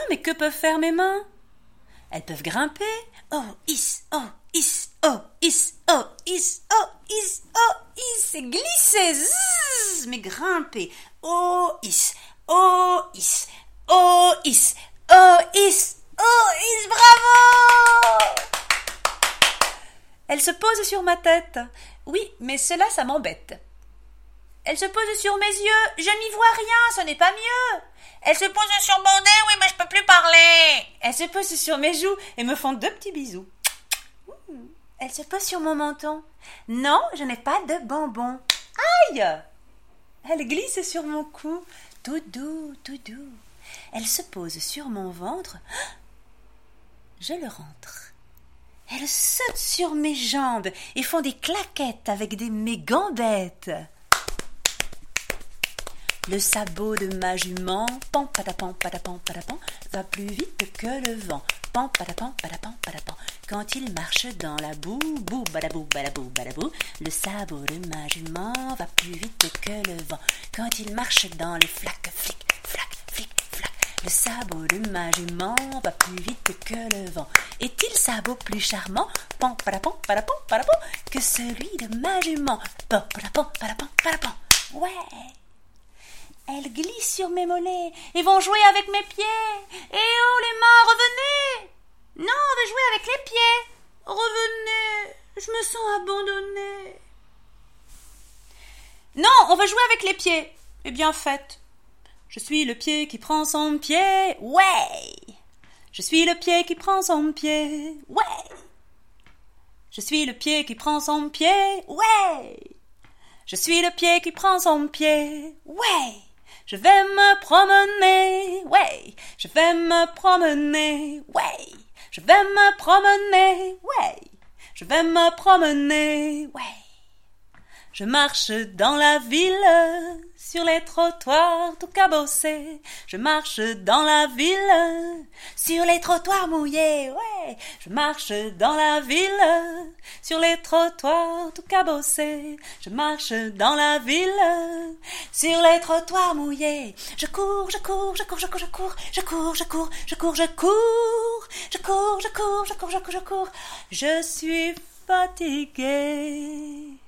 mais que peuvent faire mes mains? Elles peuvent grimper. Oh, is, oh, is, oh, is, oh, is, oh, is, oh, is. Et glisser, zzz, mais grimper. Oh, is, oh, is, oh, is, oh, is, oh, is, bravo! Elle se pose sur ma tête. Oui, mais cela, ça m'embête. Elle se pose sur mes yeux. Je n'y vois rien, ce n'est pas mieux. Elle se pose sur mon nez, oui, mais je peux plus parler. Elle se pose sur mes joues et me font 2 petits bisous. Elle se pose sur mon menton. Non, je n'ai pas de bonbons. Aïe! Elle glisse sur mon cou. Tout doux, tout doux. Elle se pose sur mon ventre. Je le rentre. Elle saute sur mes jambes et font des claquettes avec mes gambettes. Le sabot de ma jument, pan patapan patapan patapan, va plus vite que le vent, pan patapan patapan patapan. Quand il marche dans la boue, bou badabou badabou badabou, le sabot de ma jument va plus vite que le vent. Quand il marche dans le flac flic flac flic flac, le sabot de ma jument va plus vite que le vent. Est-il sabot plus charmant, pan patapan patapan patapan, que celui de ma jument, pan patapan patapan patapan? Ouais. Elles glissent sur mes mollets et vont jouer avec mes pieds. Eh oh, les mains, revenez! Non, on veut jouer avec les pieds. Revenez, je me sens abandonnée. Non, on veut jouer avec les pieds. Eh bien, faites. Je suis le pied qui prend son pied. Ouais! Je suis le pied qui prend son pied. Ouais! Je suis le pied qui prend son pied. Ouais! Je suis le pied qui prend son pied. Ouais! Je vais me promener, ouais, je vais me promener, ouais, je vais me promener, ouais, je vais me promener, ouais. Je marche dans la ville, sur les trottoirs tout cabossés. Je marche dans la ville, sur les trottoirs mouillés, ouais. Je marche dans la ville, sur les trottoirs tout cabossés. Je marche dans la ville, sur les trottoirs mouillés. Je cours, je cours, je cours, je cours, je cours, je cours, je cours, je cours, je cours, je cours, je cours, je cours, je cours, je cours. Je suis fatiguée.